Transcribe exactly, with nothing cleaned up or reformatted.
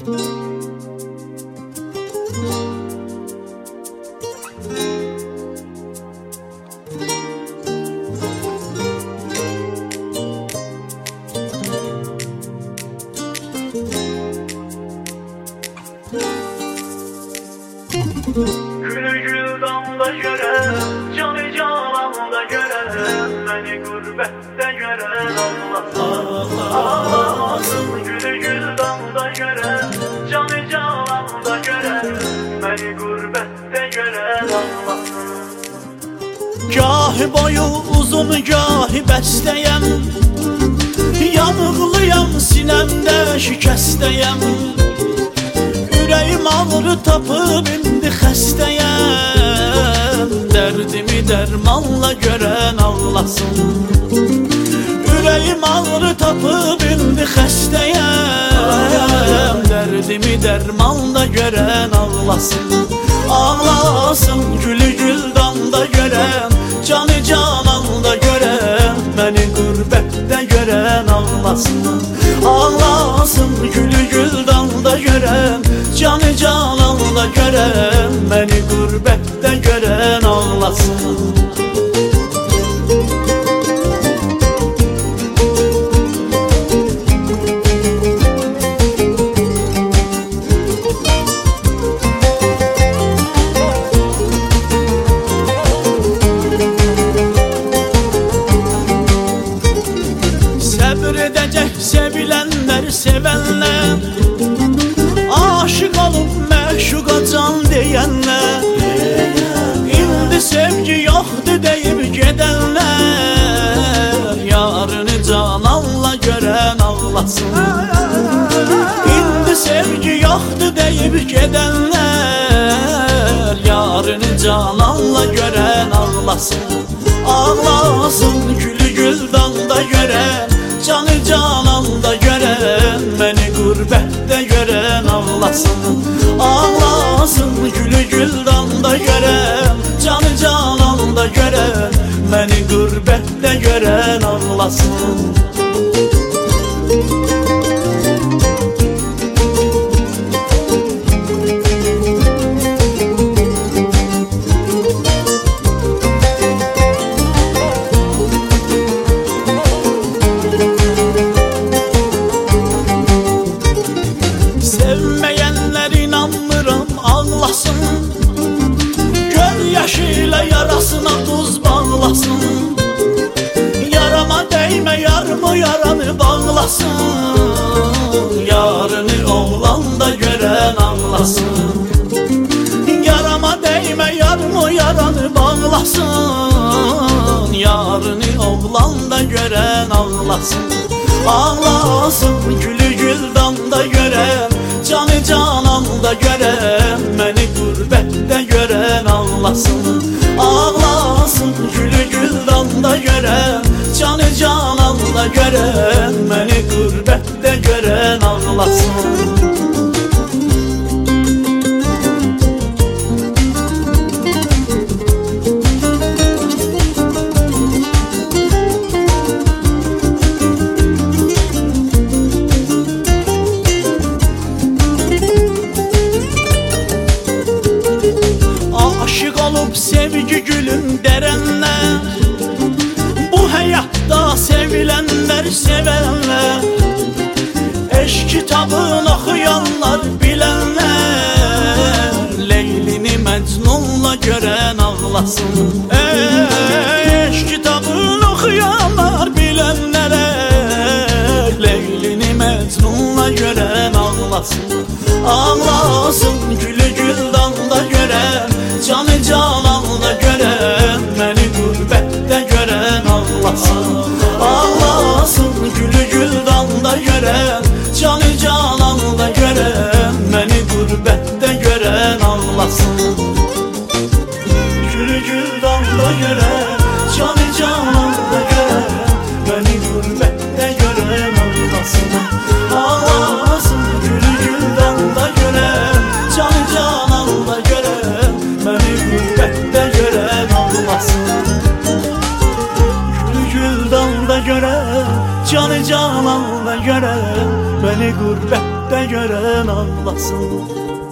Gülü gül damda gören, canı cananda gören, beni gurbette gören Allah'sın. Gülü gül damda gören, canı cananda gören, beni gurbette gören Allah'sın. Gahi boyu uzun gahi bəstəyəm, yanıqlıyam sinəmdə şikəstəyəm. Ürəyim ağrı tapıb indi xəstəyəm, dərdimi dərmanla görən ağlasın. Ürəyim ağrı tapıb indi xəstəyəm, dərdimi dərmanla görən ağlasın. Ağlasın gülü gül damda görən, canı cananda görən, məni qürbətdə görən ağlasın. Ağlasın gülü gül damda görən, canı cananda görən, məni qürbətdə görən ağlasın. Edəcək sevilənlər, sevənlər, aşıq olub məşuqa can deyənlər. İndi sevgi yoxdur deyib gedənlər, yarını cananla görən ağlasın. İndi sevgi yoxdur deyib gedənlər, yarını cananla görən ağlasın. Ağlasın gülü gül damda görən, canı cananda görən, məni qürbətdə görən ağlasın. Ağlasın gülü gül damda görən, canı cananda görən, məni qürbətdə görən ağlasın. Sevməyənlər inanmıram ağlasın, göl yaşı ilə yarasına tuz bağlasın. Yarama dəymə yarımı yaranı bağlasın, yarını oğlan da görən ağlasın. Yarama dəymə yarımı yaranı bağlasın, yarını oğlan da görən ağlasın. Ağlasın gülü gül damda görən, canı cananda görən, məni qürbətdə görən ağlasın. Ağlasın gülü gül damda görən, canı cananda görən, məni qürbətdə görən ağlasın. Aşıq olub sevgi gülün dərənlər, bu həyatda sevilənlər, sevənlər, eşq kitabını oxuyanlar, bilənlər, Leylini Məcnunla görən ağlasın. Eşq kitabını oxuyanlar, bilənlərə, Leylini Məcnunla görən ağlasın. Ağlasın gülü gül damda görən, canı cananda görən, məni qürbətdə görən ağlasın. Ağlasın gülü gül damda görən, canı cananda görən, məni qürbətdə görən ağlasın. Gülü gül damda görən, canı cananda görən, məni qürbətdə görən ağlasın. Ağlasın gülü gül damda görən, canı cananda görən, məni qürbətdə görən ağlasın. Gülü gül damda görən, canı cananda görən, məni qürbətdə qürbətdə görən ağlasın.